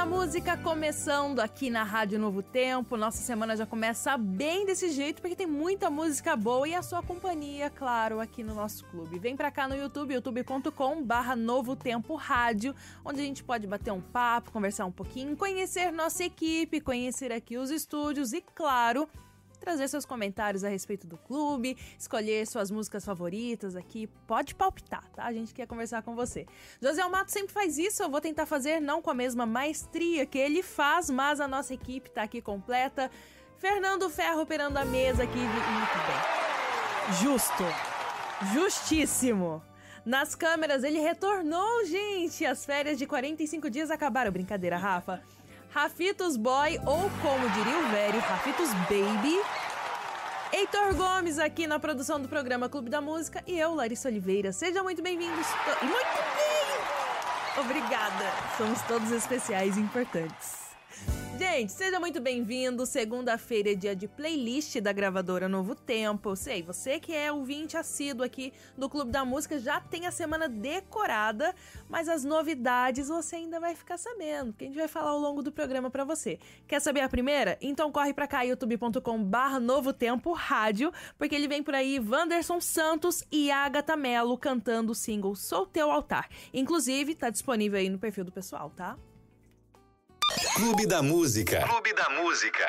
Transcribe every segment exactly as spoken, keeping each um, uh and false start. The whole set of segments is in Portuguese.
da Música começando aqui na Rádio Novo Tempo. Nossa semana já começa bem desse jeito, porque tem muita música boa e a sua companhia, claro, aqui no nosso clube. Vem pra cá no YouTube, youtube ponto com barra Novo Tempo Rádio, onde a gente pode bater um papo, conversar um pouquinho, conhecer nossa equipe, conhecer aqui os estúdios e, claro, trazer seus comentários a respeito do clube, escolher suas músicas favoritas aqui, pode palpitar, tá? A gente quer conversar com você. José Mato sempre faz isso, eu vou tentar fazer não com a mesma maestria que ele faz, mas a nossa equipe tá aqui completa. Fernando Ferro operando a mesa aqui, muito bem. Justo, justíssimo. Nas câmeras ele retornou, gente, as férias de quarenta e cinco dias acabaram, brincadeira, Rafa. Rafitos Boy, ou como diria o velho, Rafitos Baby. Heitor Gomes aqui na produção do programa Clube da Música. E eu, Larissa Oliveira. Sejam muito bem-vindos. To- e muito bem! Obrigada. Somos todos especiais e importantes. Gente, seja muito bem-vindo. Segunda-feira é dia de playlist da gravadora Novo Tempo. Eu sei, você que é ouvinte assíduo aqui do Clube da Música já tem a semana decorada, mas as novidades você ainda vai ficar sabendo, que a gente vai falar ao longo do programa pra você. Quer saber a primeira? Então corre pra cá, youtube ponto com barra Novo Tempo Rádio, porque ele vem por aí, Wanderson Santos e Agatha Mello cantando o single Sou Teu Altar. Inclusive, tá disponível aí no perfil do pessoal, tá? Clube da Música. Clube da Música.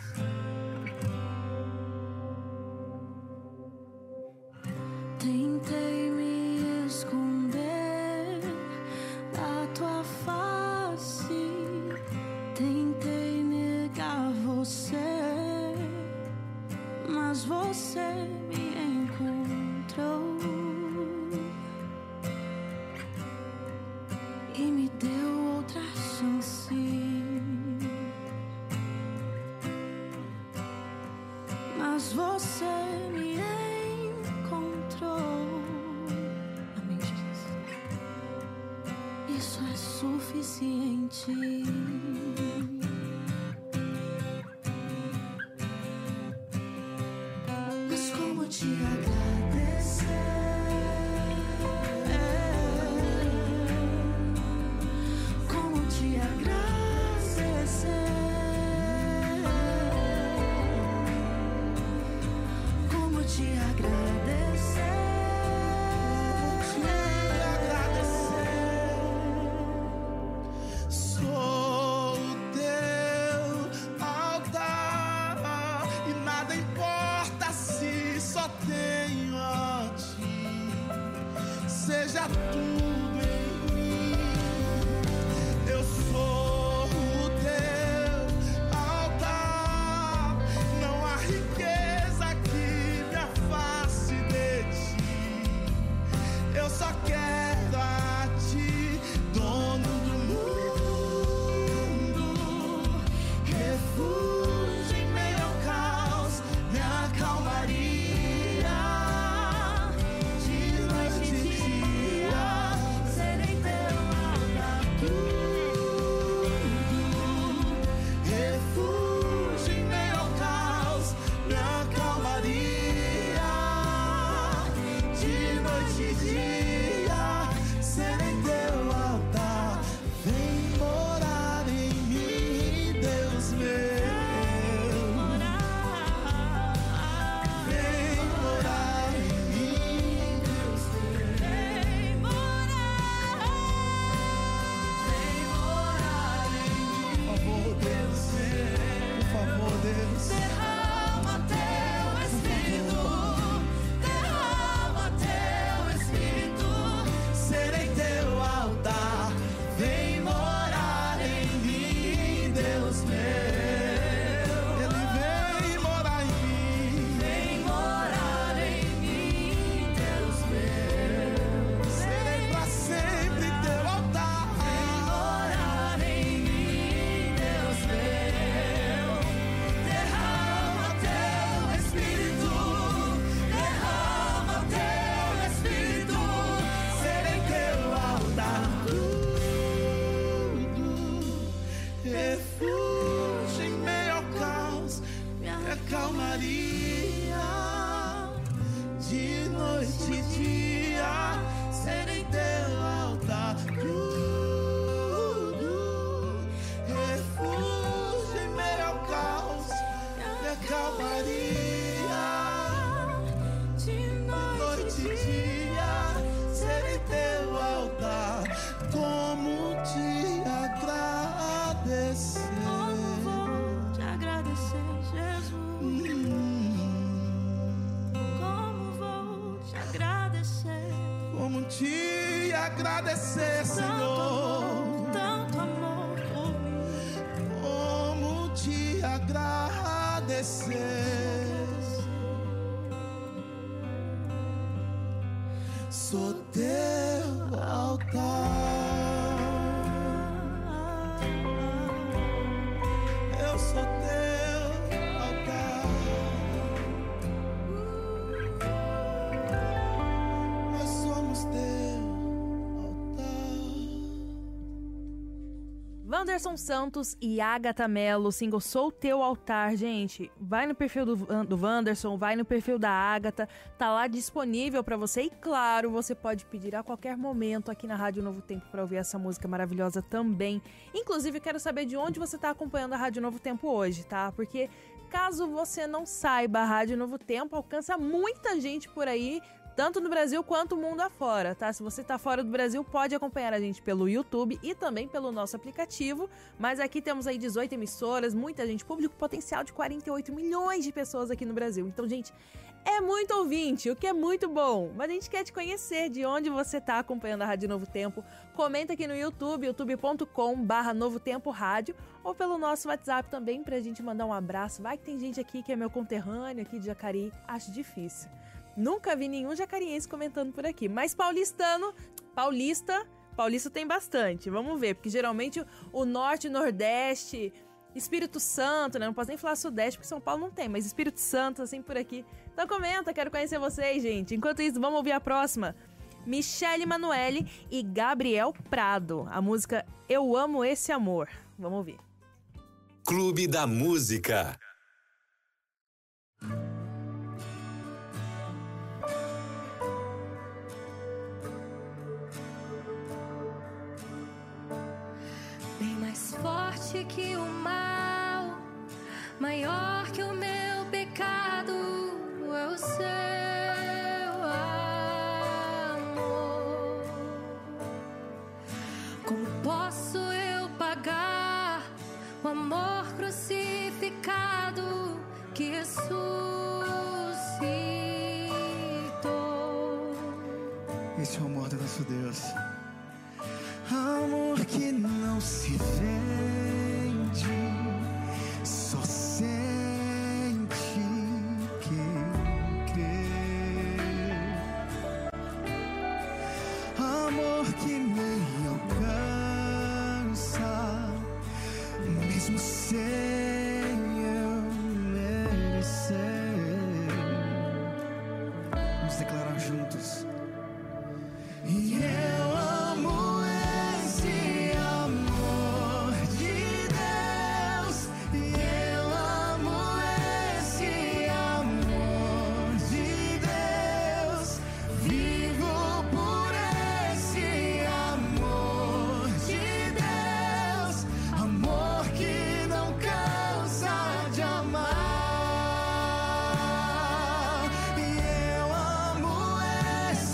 Tentei me esconder da tua face, tentei negar você, mas você me encontrou e me deu outra chance. Mas você me encontrou. Amém, Jesus. Isso é suficiente. Mas como te agradecer? Como te agradecer? Te agradecer, te agradecer. Sou teu altar e nada importa se só tenho a ti. Seja tudo em mim. Eu sou o teu altar. Não há riqueza que me afaste de ti. Eu só quero a ti, dono do mundo, refúgio em meio ao caos, minha calmaria. De noite e dia, serei teu altar, tudo. Refúgio em meio ao caos, minha calmaria. De noite e dia, serei teu altar. Vem morar em mim, Deus meu. Vem morar em mim, Deus meu. Vem morar. Vem morar em mim, por favor, Deus meu. Por favor, Deus. Derrama teu Espírito, derrama teu Espírito. Serei teu altar. Vem morar em mim, Deus meu. Ele vem morar em mim. Vem morar em mim, Deus meu. Serei pra sempre teu altar. Vem morar em mim, Deus meu. Derrama teu Espírito, derrama teu Espírito. Serei teu altar, tudo. Refúgio em meio ao caos, minha calmaria. De noite e dia, serei teu altar, tudo. agradecer, Senhor. Tanto amor por mim. Como te agradecer. Sou teu altar. Eu sou teu altar. Nós somos teu altar. Wanderson Santos e Agatha Mello, single Sou Teu Altar. Gente, vai no perfil do, do Wanderson, vai no perfil da Agatha, tá lá disponível pra você. E claro, você pode pedir a qualquer momento aqui na Rádio Novo Tempo pra ouvir essa música maravilhosa também. Inclusive, quero saber de onde você tá acompanhando a Rádio Novo Tempo hoje, tá? Porque caso você não saiba, a Rádio Novo Tempo alcança muita gente por aí, tanto no Brasil quanto mundo afora, tá? Se você tá fora do Brasil, pode acompanhar a gente pelo YouTube e também pelo nosso aplicativo. Mas aqui temos aí dezoito emissoras, muita gente, público potencial de quarenta e oito milhões de pessoas aqui no Brasil. Então, gente, é muito ouvinte, o que é muito bom. Mas a gente quer te conhecer, de onde você tá acompanhando a Rádio Novo Tempo. Comenta aqui no YouTube, youtube ponto com barra Novo Tempo Rádio, ou pelo nosso WhatsApp também, pra gente mandar um abraço. Vai que tem gente aqui que é meu conterrâneo, aqui de Jacareí. Acho difícil. Nunca vi nenhum jacariense comentando por aqui. Mas paulistano, paulista, paulista tem bastante. Vamos ver, porque geralmente o norte, nordeste, Espírito Santo, né? Não posso nem falar sudeste, porque São Paulo não tem, mas Espírito Santo, assim, por aqui. Então comenta, quero conhecer vocês, gente. Enquanto isso, vamos ouvir a próxima. Michele Manoeli e Gabriel Prado. A música Eu Amo Esse Amor. Vamos ouvir. Clube da Música. Bem mais forte que o mal, maior que o meu pecado, é o seu amor. Como posso eu pagar o amor crucificado que ressuscitou? Esse é o amor do nosso Deus. Amor que não se vende, só sente quem crê. Amor que me alcança, mesmo sem eu merecer. Vamos declarar juntos. E eu amo esse amor de Deus. E eu amo esse amor de Deus. Vivo por esse amor de Deus. Amor que não cansa de amar. E eu amo esse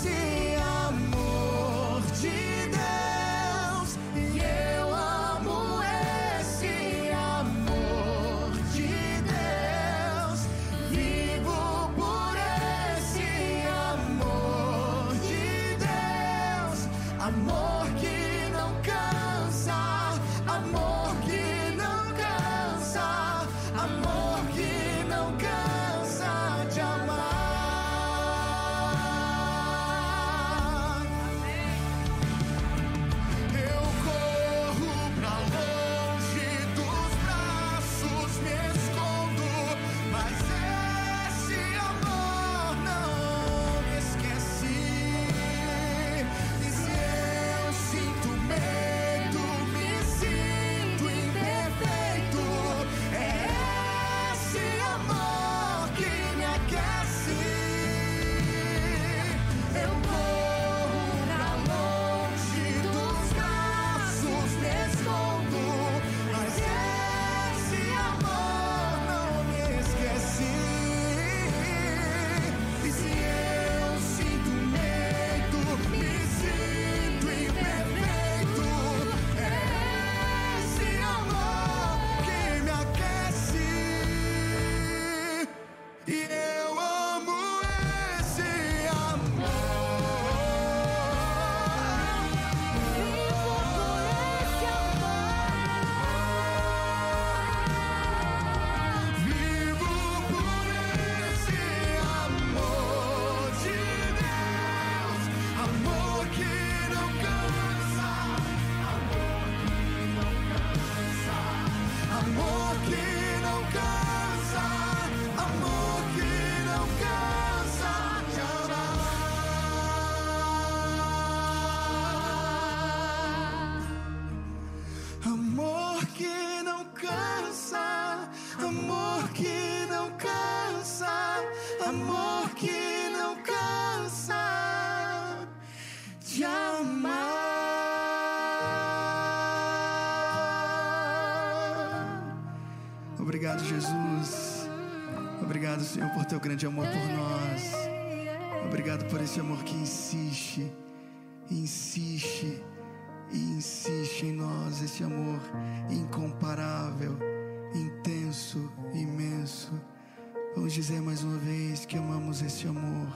Obrigado, Jesus. Obrigado, Senhor, por teu grande amor por nós. Obrigado por esse amor que insiste, insiste e insiste em nós. Esse amor incomparável, intenso, imenso. Vamos dizer mais uma vez que amamos esse amor.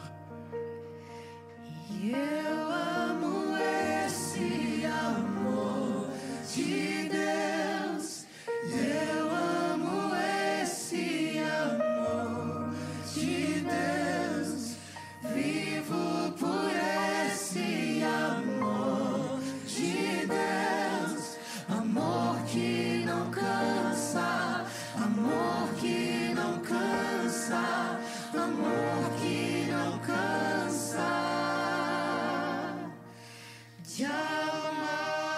E eu amo esse amor de Deus. Eu amo esse amor de Deus. Vivo por esse amor de Deus. Amor que não cansa, amor que não cansa, amor que não cansa de amar.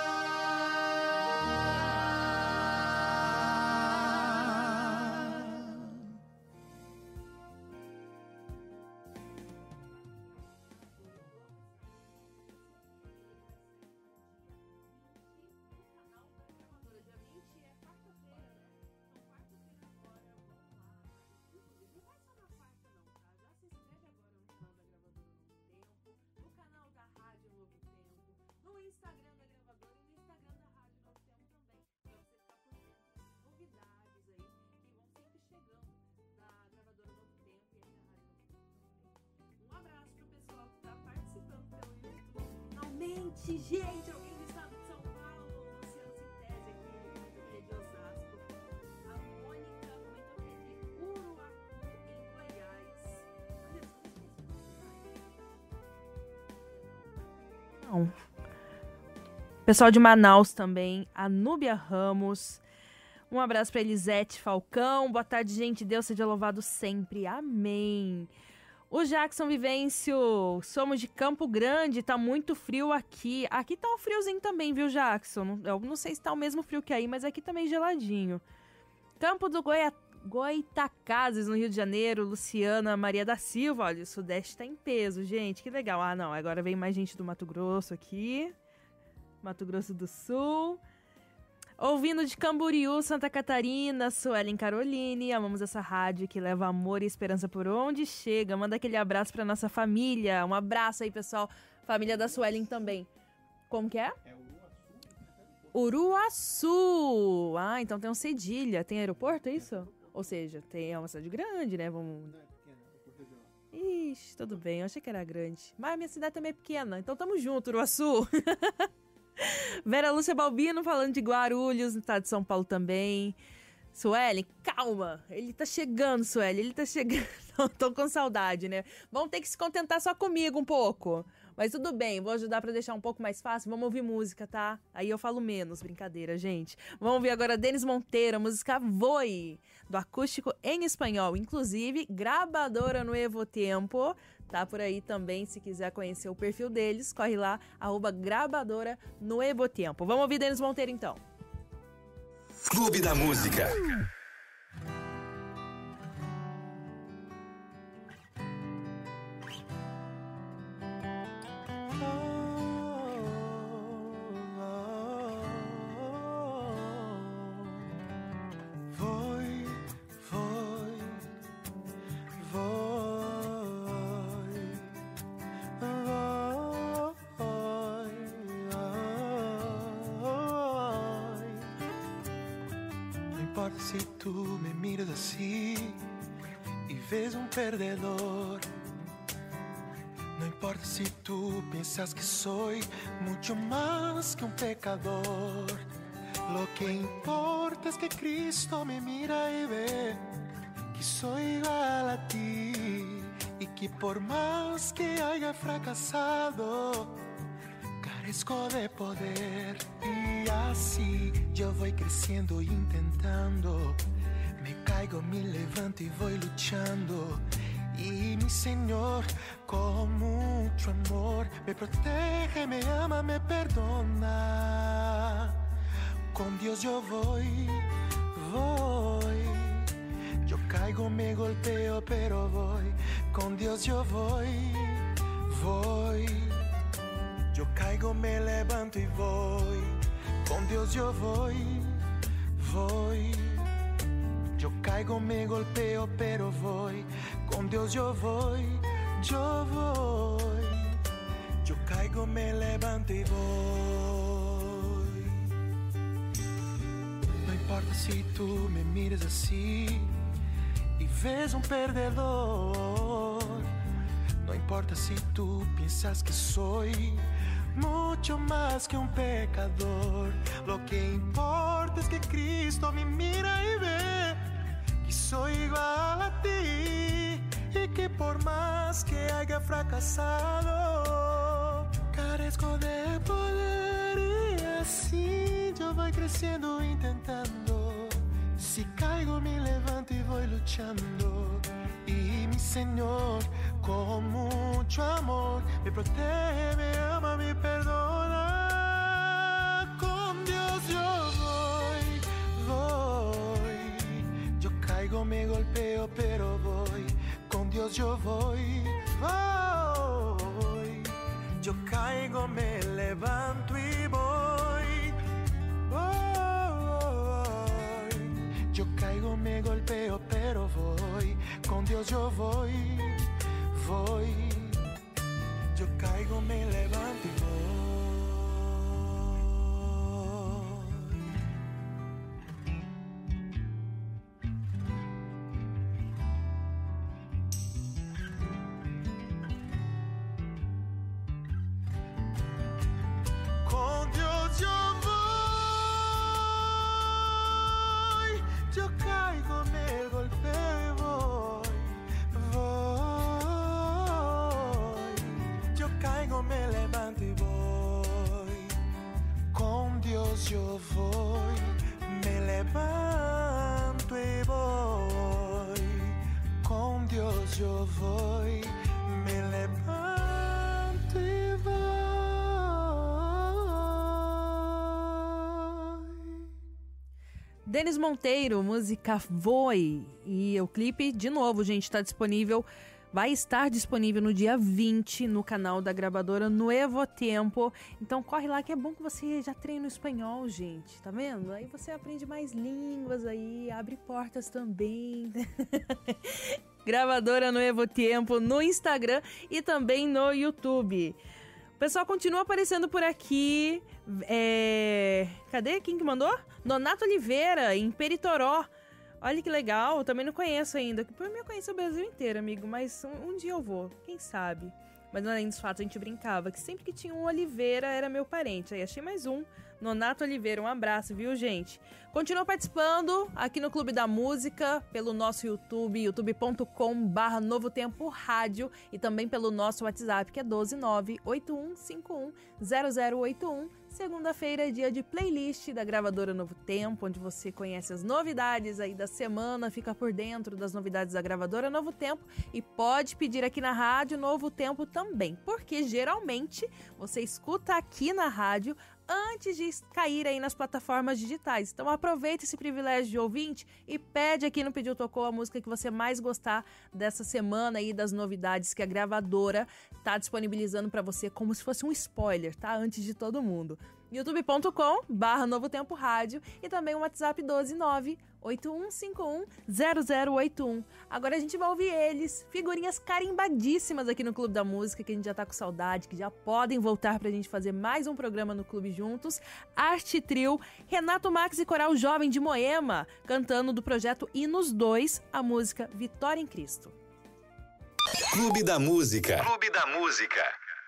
Gente, alguém do estado de São Paulo, Luciano Sintese aqui, que é de Osasco. A Mônica comentou que é de Uruaçu, em Goiás. Não. Pessoal de Manaus também, a Núbia Ramos. Um abraço para Elisete Falcão. Boa tarde, gente. Deus seja louvado sempre. Amém. O Jackson Vivêncio, somos de Campo Grande, tá muito frio aqui. Aqui tá um friozinho também, viu, Jackson? Eu não sei se tá o mesmo frio que aí, mas aqui também geladinho. Campo do Goia... Goitacazes, no Rio de Janeiro, Luciana Maria da Silva. Olha, o Sudeste tá em peso, gente, que legal. Ah, não, agora vem mais gente do Mato Grosso aqui. Mato Grosso do Sul. Ouvindo de Camboriú, Santa Catarina, Suelen Caroline, amamos essa rádio que leva amor e esperança por onde chega. Manda aquele abraço pra nossa família. Um abraço aí, pessoal. Família da Suelen também. Como que é? É Uruaçu. Uruaçu. Ah, então tem um cedilha. Tem aeroporto, é isso? Ou seja, tem é uma cidade grande, né? Vamos... Ixi, tudo bem. Eu achei que era grande. Mas a minha cidade também é pequena. Então tamo junto, Uruaçu. Vera Lúcia Balbino falando de Guarulhos, no estado de São Paulo também. Sueli, calma. Ele tá chegando, Sueli. Ele tá chegando. Tô com saudade, né? Vão ter que se contentar só comigo um pouco. Mas tudo bem, vou ajudar pra deixar um pouco mais fácil. Vamos ouvir música, tá? Aí eu falo menos, brincadeira, gente. Vamos ouvir agora Denis Monteiro, a música Voe, do acústico em espanhol. Inclusive, Gravadora Nuevo Tempo. Tá por aí também, se quiser conhecer o perfil deles, corre lá, arroba Gravadora Nuevo Tempo. Vamos ouvir Denis Monteiro, então. Clube da Música. Si tú me miras así y ves un perdedor, no importa si tú piensas que soy mucho más que un pecador. Lo que importa es que Cristo me mira y ve que soy igual a ti y que por más que haya fracasado, carezco de poder. Y así yo voy creciendo, intentando. Me caigo, me levanto y voy luchando. Y mi Señor, con mucho amor, me protege, me ama, me perdona. Con Dios yo voy, voy. Yo caigo, me golpeo, pero voy. Con Dios yo voy, voy. Yo caigo, me levanto y voy. Con Dios yo voy, voy. Yo caigo, me golpeo, pero voy. Con Dios yo voy, yo voy. Yo caigo, me levanto y voy. No importa si tú me mires así y ves un perdedor. No importa si tú piensas que soy mucho más que un pecador. Lo que importa es que Cristo me mira y ve que soy igual a ti y que por más que haya fracasado, carezco de poder y así yo voy creciendo intentando. Si caigo me levanto y voy luchando. Y mi Señor con mucho amor me protege, me ama, me perdona. Con Dios yo voy, voy. Yo caigo, me golpeo, pero voy. Con Dios yo voy, voy. Yo caigo, me levanto y voy, voy. Yo caigo, me golpeo, pero voy. Con Dios yo voy, voy. Yo caigo, me levanto y voy. Con Dios yo voy. Yo caigo, me golpeo y voy, voy. Yo caigo, me levanto y voy. Con Dios yo voy, me levanto y voy. Con Dios yo voy, me levanto y voy. Denis Monteiro, música Voe. E o clipe, de novo, gente, está disponível. Vai estar disponível no dia vinte no canal da gravadora Nuevo Tempo. Então corre lá que é bom que você já treina o espanhol, gente. Tá vendo? Aí você aprende mais línguas aí, abre portas também. Gravadora Nuevo Tempo no Instagram e também no YouTube. O pessoal continua aparecendo por aqui. É... Cadê? Quem que mandou? Nonato Oliveira, em Peritoró. Olha que legal, eu também não conheço ainda. Por mim eu conheço o Brasil inteiro, amigo, mas um, um dia eu vou, quem sabe. Mas além dos fatos, a gente brincava que sempre que tinha um Oliveira era meu parente. Aí achei mais um, Nonato Oliveira, um abraço, viu, gente? Continua participando aqui no Clube da Música, pelo nosso YouTube, youtube ponto com barra Novo Tempo Rádio, e também pelo nosso WhatsApp, que é doze nove oito um cinco um zero zero oito um. Segunda-feira é dia de playlist da gravadora Novo Tempo, onde você conhece as novidades aí da semana, fica por dentro das novidades da gravadora Novo Tempo e pode pedir aqui na rádio Novo Tempo também, porque geralmente você escuta aqui na rádio antes de cair aí nas plataformas digitais. Então aproveita esse privilégio de ouvinte e pede aqui no Pediu Tocou a música que você mais gostar dessa semana aí, das novidades que a gravadora tá disponibilizando para você, como se fosse um spoiler, tá? Antes de todo mundo. youtube ponto com barra Novo Tempo Rádio e também o WhatsApp doze nove oito um cinco um zero zero oito um. Agora a gente vai ouvir eles, figurinhas carimbadíssimas aqui no Clube da Música, que a gente já tá com saudade, que já podem voltar pra gente fazer mais um programa no Clube juntos. Arte Trio, Renato Max e Coral Jovem de Moema, cantando do projeto Hinos dois, a música Vitória em Cristo. Clube da Música. Clube da Música.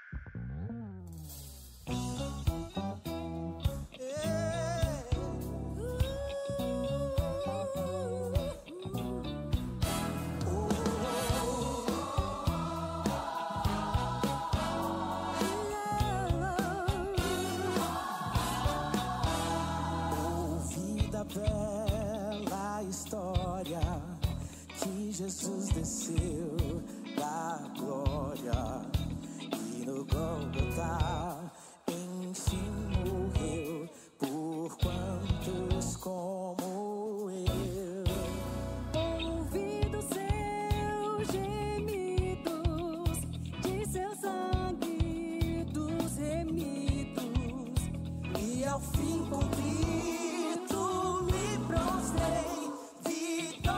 Bela história que Jesus desceu da glória e no Gólgota enfim morreu por quantos como eu. Ouvi dos seus gemidos, de seu sangue dos remidos, E ao fim cumpri prostrei, vitória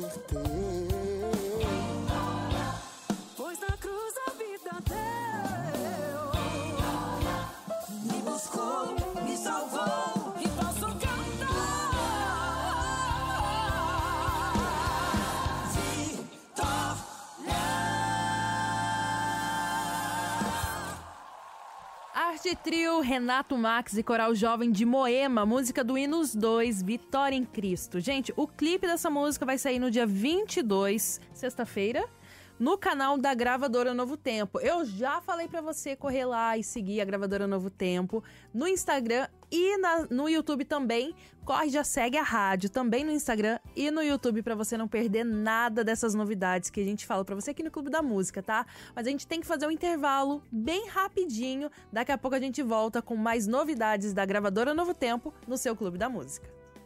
converter. Pois na cruz a vida deu, me buscou, me salvou e posso cantar. Arte Trio, Renato Max e Coral Jovem de Moema, música do Hinos dois, Vitória em Cristo. Gente, o clipe dessa música vai sair no dia vinte e dois, sexta-feira, no canal da Gravadora Novo Tempo. Eu já falei pra você correr lá e seguir a Gravadora Novo Tempo no Instagram e na, no YouTube também. Corre, já segue a rádio também no Instagram e no YouTube pra você não perder nada dessas novidades que a gente fala pra você aqui no Clube da Música, tá? Mas a gente tem que fazer um intervalo bem rapidinho. Daqui a pouco a gente volta com mais novidades da Gravadora Novo Tempo no seu Clube da Música.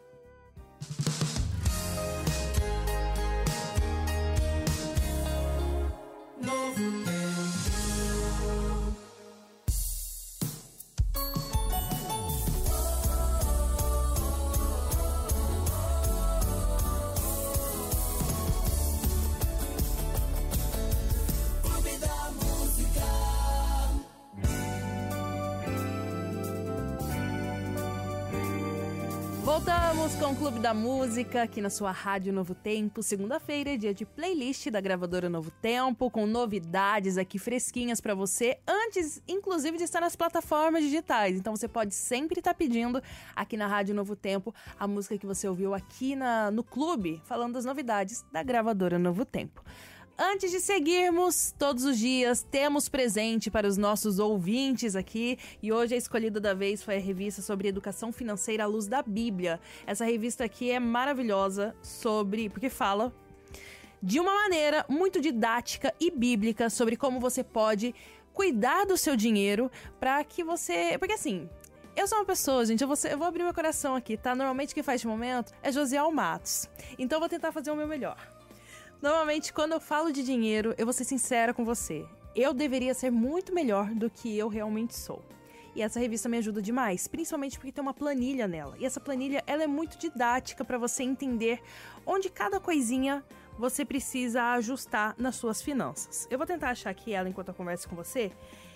Voltamos com o Clube da Música, aqui na sua Rádio Novo Tempo. Segunda-feira, dia de playlist da Gravadora Novo Tempo, com novidades aqui fresquinhas pra você, antes, inclusive, de estar nas plataformas digitais. Então você pode sempre estar pedindo aqui na Rádio Novo Tempo a música que você ouviu aqui na, no Clube, falando das novidades da Gravadora Novo Tempo. Antes de seguirmos, todos os dias temos presente para os nossos ouvintes aqui, e hoje a escolhida da vez foi a revista sobre educação financeira à luz da Bíblia. Essa revista aqui é maravilhosa sobre, porque fala de uma maneira muito didática e bíblica sobre como você pode cuidar do seu dinheiro para que você... Porque assim... Eu sou uma pessoa, gente, eu vou, eu vou abrir meu coração aqui, tá? Normalmente quem faz de momento é Josiel Matos, então eu vou tentar fazer o meu melhor. Normalmente, quando eu falo de dinheiro, eu vou ser sincera com você. Eu deveria ser muito melhor do que eu realmente sou. E essa revista me ajuda demais, principalmente porque tem uma planilha nela. E essa planilha, ela é muito didática para você entender onde cada coisinha você precisa ajustar nas suas finanças. Eu vou tentar achar aqui ela enquanto eu converso com você.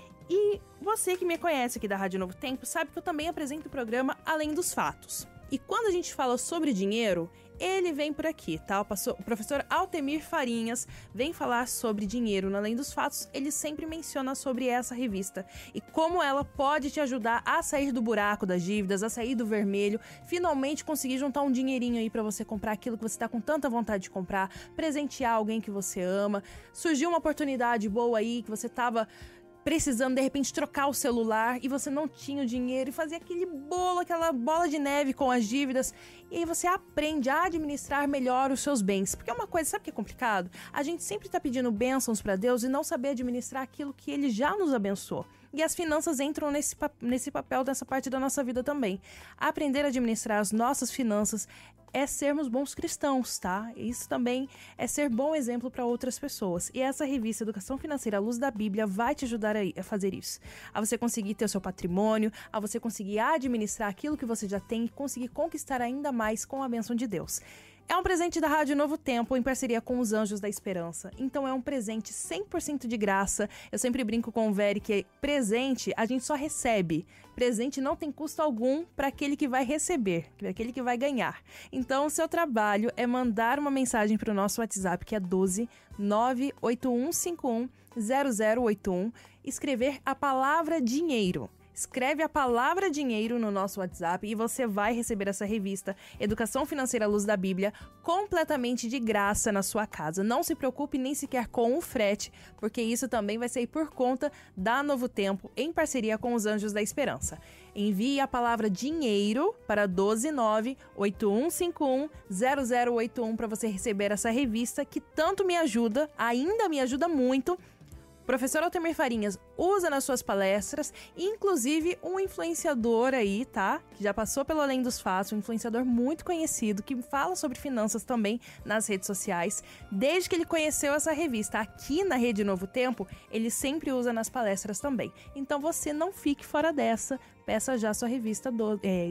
E você que me conhece aqui da Rádio Novo Tempo sabe que eu também apresento o programa Além dos Fatos. E quando a gente fala sobre dinheiro, ele vem por aqui, tá? O professor Altemir Farinhas vem falar sobre dinheiro no Além dos Fatos. Ele sempre menciona sobre essa revista e como ela pode te ajudar a sair do buraco das dívidas, a sair do vermelho, finalmente conseguir juntar um dinheirinho aí pra você comprar aquilo que você tá com tanta vontade de comprar, presentear alguém que você ama. Surgiu uma oportunidade boa aí que você tava precisando, de repente, trocar o celular e você não tinha o dinheiro e fazer aquele bolo, aquela bola de neve com as dívidas. E aí você aprende a administrar melhor os seus bens. Porque é uma coisa, sabe o que é complicado? A gente sempre tá pedindo bênçãos pra Deus e não saber administrar aquilo que Ele já nos abençoou. E as finanças entram nesse, nesse papel, nessa parte da nossa vida também. Aprender a administrar as nossas finanças é sermos bons cristãos, tá? Isso também é ser bom exemplo para outras pessoas. E essa revista Educação Financeira à Luz da Bíblia vai te ajudar a fazer isso. A você conseguir ter o seu patrimônio, a você conseguir administrar aquilo que você já tem e conseguir conquistar ainda mais com a bênção de Deus. É um presente da Rádio Novo Tempo em parceria com os Anjos da Esperança. Então é um presente cem por cento de graça. Eu sempre brinco com o Veri que presente a gente só recebe. Presente não tem custo algum para aquele que vai receber, para aquele que vai ganhar. Então o seu trabalho é mandar uma mensagem para o nosso WhatsApp, que é doze nove oito um cinco um zero zero oito um, escrever a palavra dinheiro. Escreve a palavra dinheiro no nosso WhatsApp e você vai receber essa revista Educação Financeira à Luz da Bíblia completamente de graça na sua casa. Não se preocupe nem sequer com o frete, porque isso também vai sair por conta da Novo Tempo em parceria com os Anjos da Esperança. Envie a palavra dinheiro para doze nove oito um cinco um zero zero oito um para você receber essa revista que tanto me ajuda, ainda me ajuda muito. Professor Altemir Farinhas usa nas suas palestras, inclusive um influenciador aí, tá? Que já passou pelo Além dos Fatos, um influenciador muito conhecido, que fala sobre finanças também nas redes sociais. Desde que ele conheceu essa revista aqui na Rede Novo Tempo, ele sempre usa nas palestras também. Então você não fique fora dessa, peça já sua revista do... É,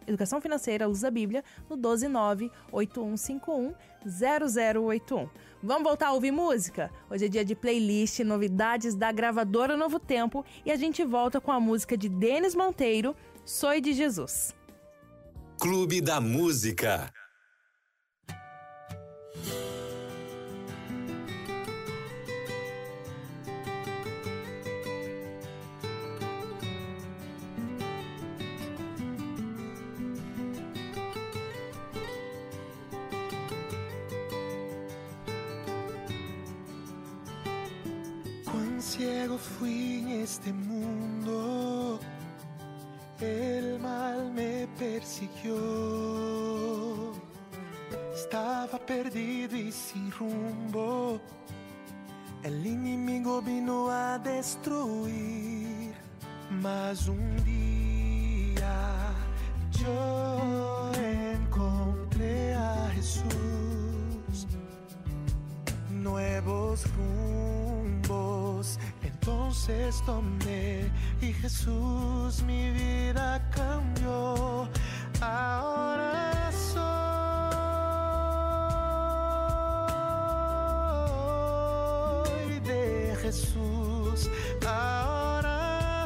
Educação Financeira, Luz da Bíblia, no um dois nove, oito um cinco um, zero zero oito um. Vamos voltar a ouvir música? Hoje é dia de playlist, novidades da gravadora Novo Tempo e a gente volta com a música de Denis Monteiro, Soy de Jesus. Clube da Música. Ciego fui en este mundo, el mal me persiguió, estaba perdido y sin rumbo, el enemigo vino a destruir, mas un día yo encontré a Jesús, nuevos rumbos. Entonces tomé y Jesús mi vida cambió. Ahora soy de Jesús. Ahora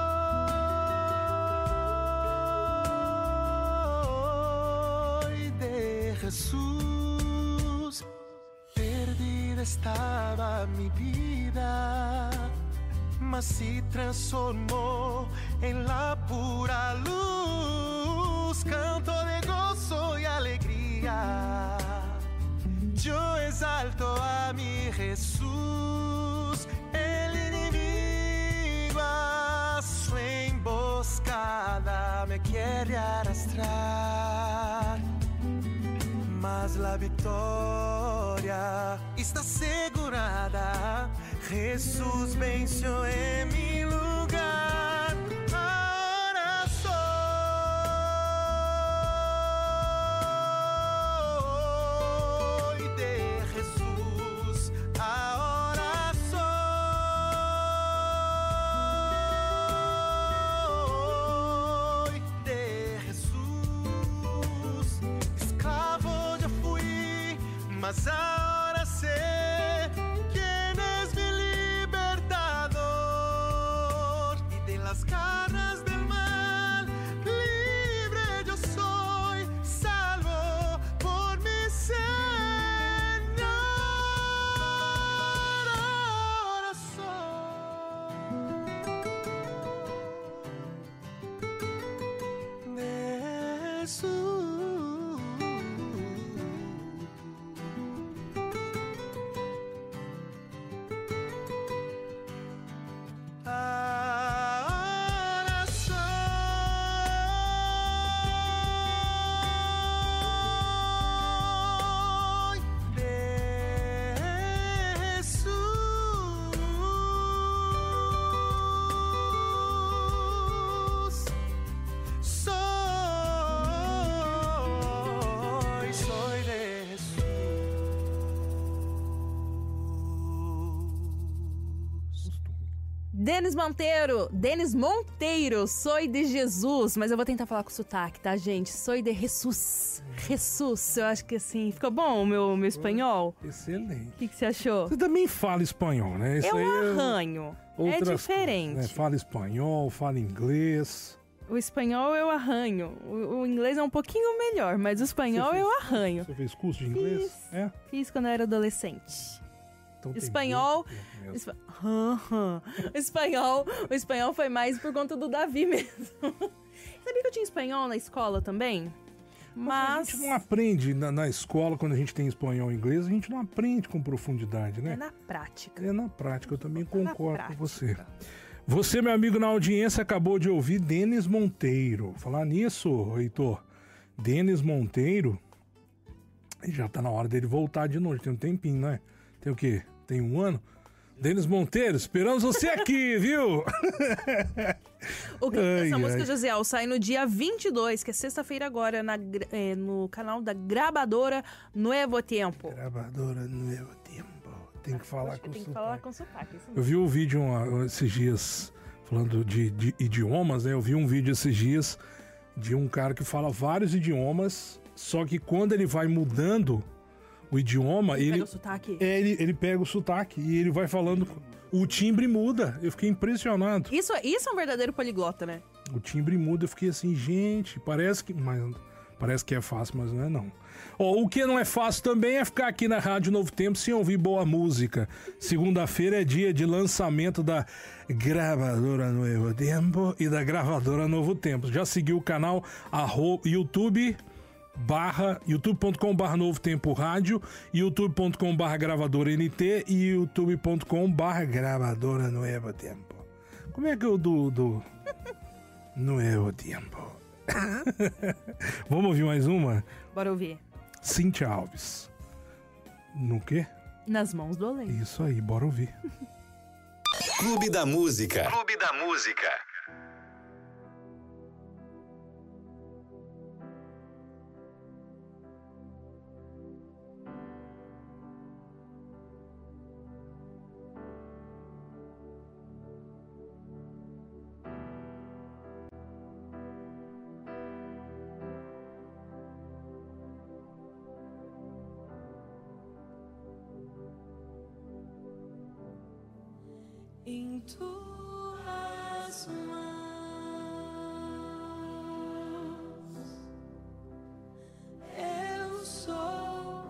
soy de Jesús. Perdida estaba mi vida, mas se transformó en la pura luz, canto de gozo y alegría. Yo exalto a mi Jesús, el enemigo a su emboscada me quiere arrastrar, mas la victoria está asegurada. Jesús venció en mi lugar. Ahora soy de Jesús. Ahora soy de Jesús. Esclavo yo fui, mas ahora sé las garras del mal, libre yo soy, salvo por mi Señor. Ahora soy de Jesús. Denis Monteiro, Denis Monteiro, Soy de Jesus. Mas eu vou tentar falar com sotaque, tá, gente? Soy de Jesus. Jesus, eu acho que assim, ficou bom o meu, meu espanhol? Excelente. O que, que você achou? Você também fala espanhol, né? Isso eu aí arranho. É, é diferente. Coisas, né? Fala espanhol, fala inglês. O espanhol eu arranho. O, o inglês é um pouquinho melhor, mas o espanhol fez, eu arranho. Você fez curso de inglês? Fiz, é? fiz quando eu era adolescente. Então espanhol, espa... o espanhol, o espanhol foi mais por conta do Davi mesmo. Sabia que eu tinha espanhol na escola também? Mas a gente não aprende na, na escola, quando a gente tem espanhol e inglês, a gente não aprende com profundidade, né? É na prática. É na prática, eu também concordo com você. prática. Você, meu amigo na audiência, acabou de ouvir Denis Monteiro. Falar nisso, Heitor, Denis Monteiro, já tá na hora dele voltar de novo, tem um tempinho, né? Tem o quê? Tem um ano? Denis Monteiro, esperamos você aqui, viu? O clipe dessa ai, música, ai. Josiel, sai no dia vinte e dois, que é sexta-feira agora, na, é, no canal da gravadora Nuevo Tempo. Gravadora Nuevo Tempo. Tem que falar com Tem que sotaque. falar com sotaque. Isso Eu vi um vídeo uma, esses dias, falando de, de idiomas, né? Eu vi um vídeo esses dias de um cara que fala vários idiomas, só que quando ele vai mudando o idioma, Ele ele, pega o sotaque. é, ele, ele pega o sotaque e ele vai falando. O timbre muda. Eu fiquei impressionado. Isso, isso é um verdadeiro poliglota, né? O timbre muda. Eu fiquei assim, gente, parece que. Mas, parece que é fácil, mas não é não. Ó, o que não é fácil também é ficar aqui na Rádio Novo Tempo sem ouvir boa música. Segunda-feira é dia de lançamento da gravadora Novo Tempo e da gravadora Novo Tempo. Já seguiu o canal arroba, YouTube barra youtube ponto com barra Novo Tempo Rádio, youtube ponto com barra gravadora N T e youtube ponto com barra gravadora Novo Tempo. Como é que eu do do Novo Tempo? Vamos ouvir mais uma? Bora ouvir. Cíntia Alves. No quê? Nas mãos do além. Isso aí, bora ouvir. Clube da Música. Clube da Música. Em tuas mãos eu sou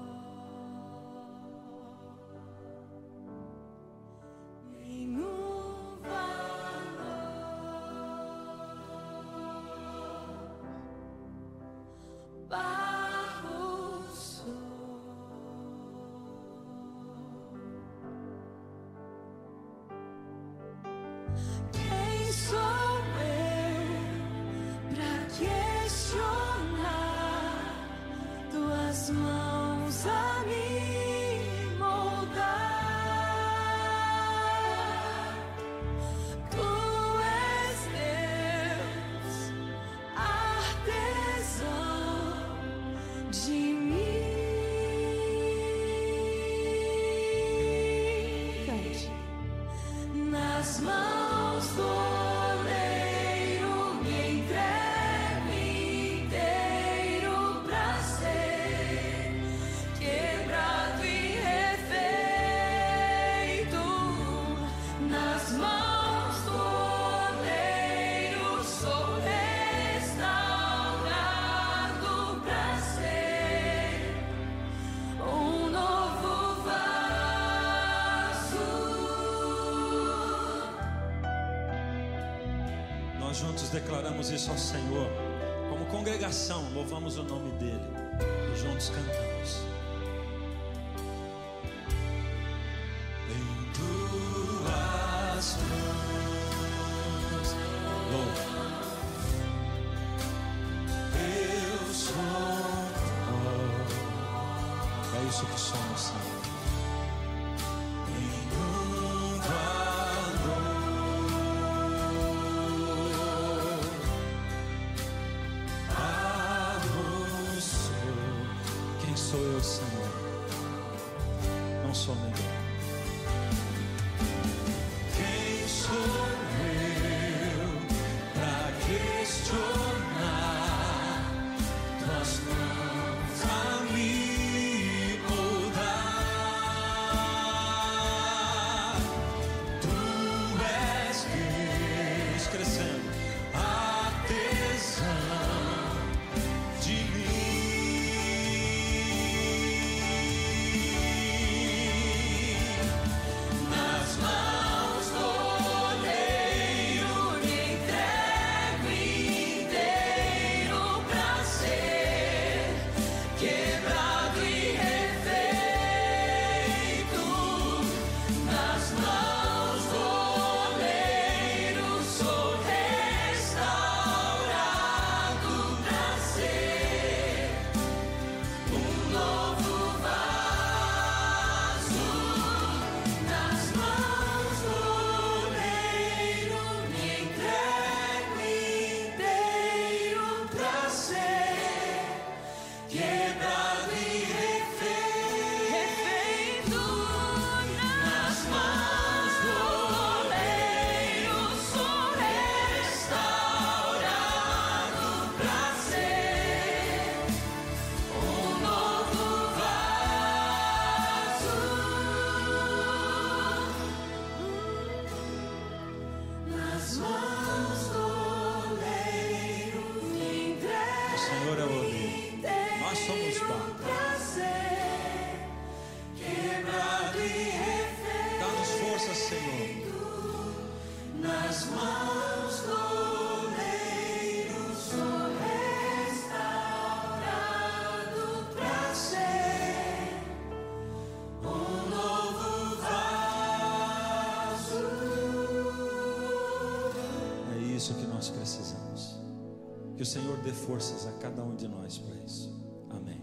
nenhum valor, barro sou. Quem sou eu pra questionar tuas mãos a me moldar? Tu és Deus, artesão de mim. Nas mãos do oleiro me entrego inteiro pra ser quebrado e refeito. Nas mãos do oleiro sou restaurado pra ser um novo vaso. Nós juntos declaramos isso ao Senhor. Como congregação, louvamos o nome dEle e juntos cantamos. Em tuas mãos, louva. Eu sou pó. É isso que somos, Senhor. Nenhum valor, barro sou. Quem sou eu, Senhor? Não sou ninguém. Quem sou eu pra questionar tuas mãos a me moldar? Tu és Deus crescendo, artesão de mim. nós precisamos. Que o Senhor dê forças a cada um de nós para isso. Amém.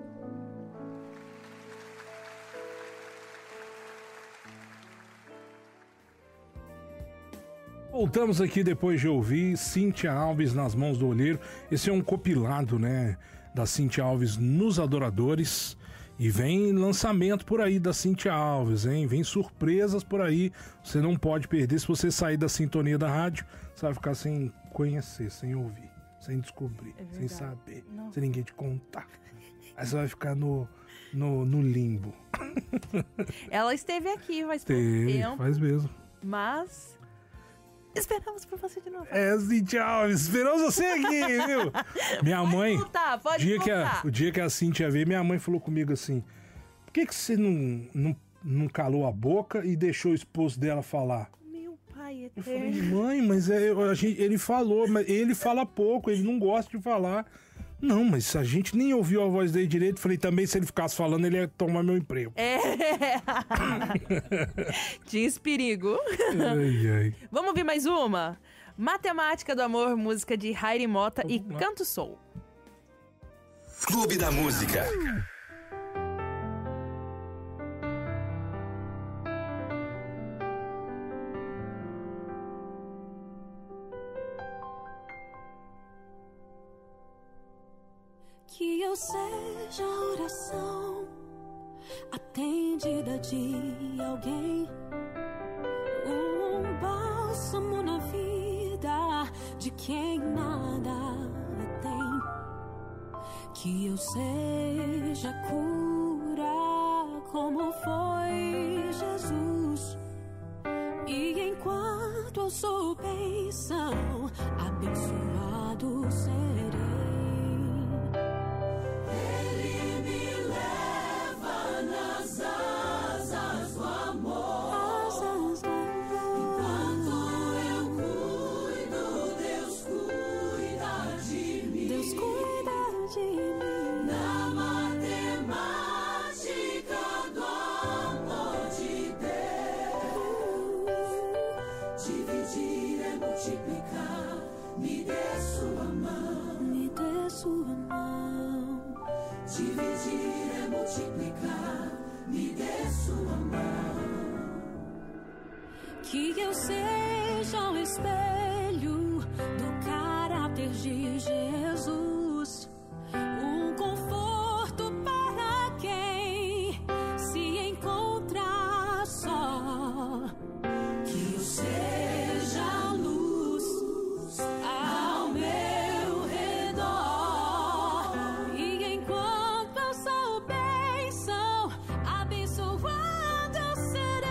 Voltamos aqui depois de ouvir Cíntia Alves, Nas Mãos do Olheiro. Esse é um compilado, né, da Cíntia Alves nos Adoradores. E vem lançamento por aí da Cíntia Alves, hein? Vem surpresas por aí. Você não pode perder. Se você sair da sintonia da rádio, você vai ficar sem conhecer, sem ouvir, sem descobrir, É sem saber, Não. sem ninguém te contar. Aí você vai ficar no, no, no limbo. Ela esteve aqui faz pouco Teve, tempo, faz mesmo. mas esperamos por você de novo. É, Cíntia Alves, esperamos você aqui, viu? Minha mãe, voltar, pode dia que a, voltar. o dia que a Cíntia veio, minha mãe falou comigo assim: por que, que você não, não, não calou a boca e deixou o esposo dela falar? Meu pai Eu falei, eterno. mãe, mas é, a gente, ele falou, mas ele fala pouco, ele não gosta de falar. Não, mas a gente nem ouviu a voz dele direito. Falei, também se ele ficasse falando, ele ia tomar meu emprego. É. Tinha esse perigo. Ai, ai. Vamos ouvir mais uma? Matemática do Amor, música de Heidi Mota e Vamos lá. Canto Soul. Clube da Música. Que eu seja a oração atendida de alguém, um bálsamo na vida de quem nada tem. Que eu seja cura como foi Jesus, e enquanto eu sou bênção, abençoado serei. Que eu seja o espelho do caráter de Jesus, um conforto para quem se encontra só. Que eu seja a luz ao meu redor, e enquanto eu sou bênção, abençoado eu serei.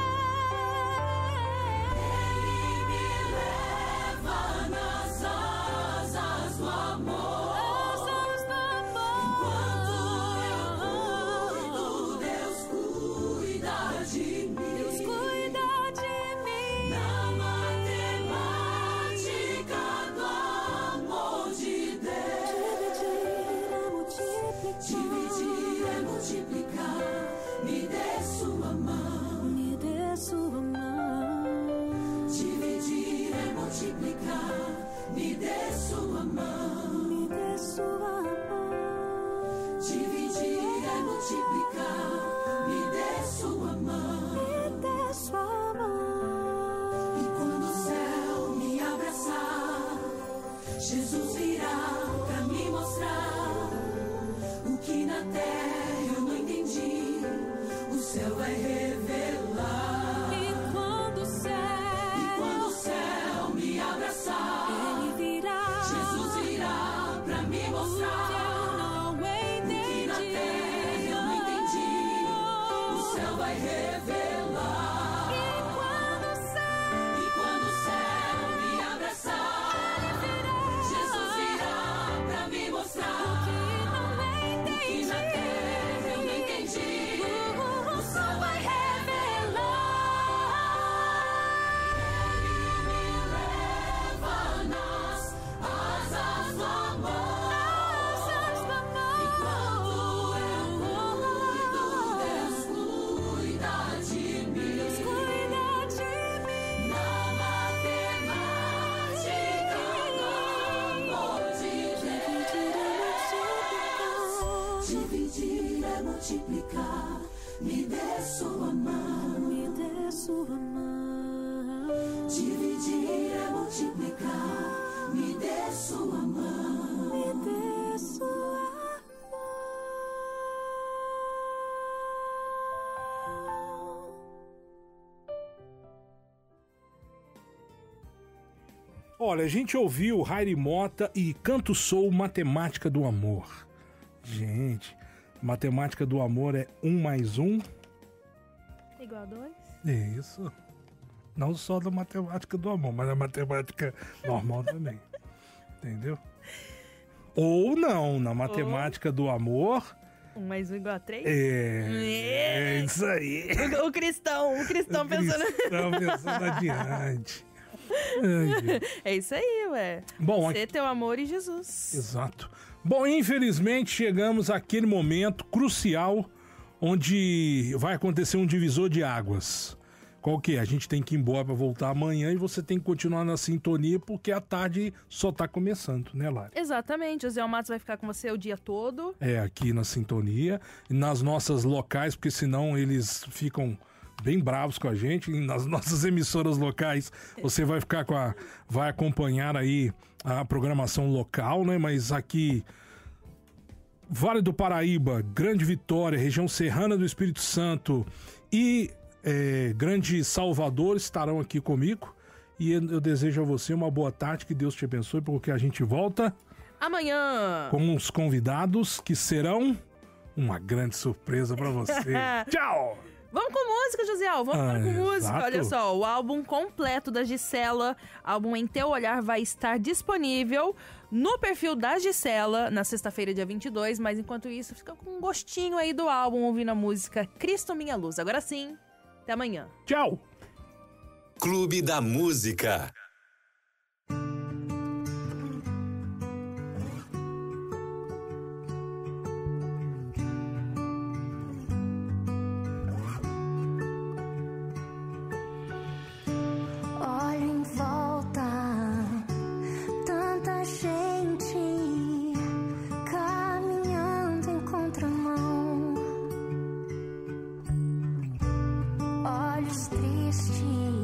Jesus virá pra me mostrar o que na terra eu não entendi, o céu vai revelar. E quando o céu, e quando o céu me abraçar, ele virá, Jesus virá pra me mostrar o que eu não entendi, o que na terra eu não entendi, o céu vai revelar. E quando o céu, e quando o céu me abraçar, Jesus virá pra me mostrar o que não entendi, o que na terra eu não entendi, o céu vai revelar. multiplicar. Me dê sua mão, me dê sua mão. Dividir é multiplicar. Me dê sua mão, me dê sua mão. Olha, a gente ouviu Rairi Mota e Canto Soul Matemática do Amor. Gente, matemática do amor é um mais um... Igual a dois? É isso. Não só da matemática do amor, mas da matemática normal também. Entendeu? Ou não, na matemática Ou... do amor... Um mais um igual a três? É, é isso aí. O, o cristão, o cristão o pensando... cristão pensando adiante. É isso aí, ué. Bom, Você, teu amor e Jesus. Exato. Bom, infelizmente chegamos àquele momento crucial onde vai acontecer um divisor de águas. Qual que é? A gente tem que ir embora para voltar amanhã e você tem que continuar na sintonia porque a tarde só tá começando, né, Lari? Exatamente. O Zé Matos vai ficar com você o dia todo. É, aqui na sintonia, nas nossas locais, porque senão eles ficam... bem bravos com a gente, nas nossas emissoras locais você vai ficar com a... vai acompanhar aí a programação local, né? Mas aqui, Vale do Paraíba, Grande Vitória, região serrana do Espírito Santo e é, Grande Salvador estarão aqui comigo. E eu desejo a você uma boa tarde, que Deus te abençoe, porque a gente volta amanhã com uns convidados que serão uma grande surpresa para você. Tchau! Vamos com música, Josiel. Vamos ah, com música. Exato. Olha só, o álbum completo da Gisela, álbum Em Teu Olhar, vai estar disponível no perfil da Gisela na sexta-feira, dia vinte e dois. Mas enquanto isso, fica com um gostinho aí do álbum, ouvindo a música Cristo Minha Luz. Agora sim, até amanhã. Tchau! Clube da Música. Olhos tristes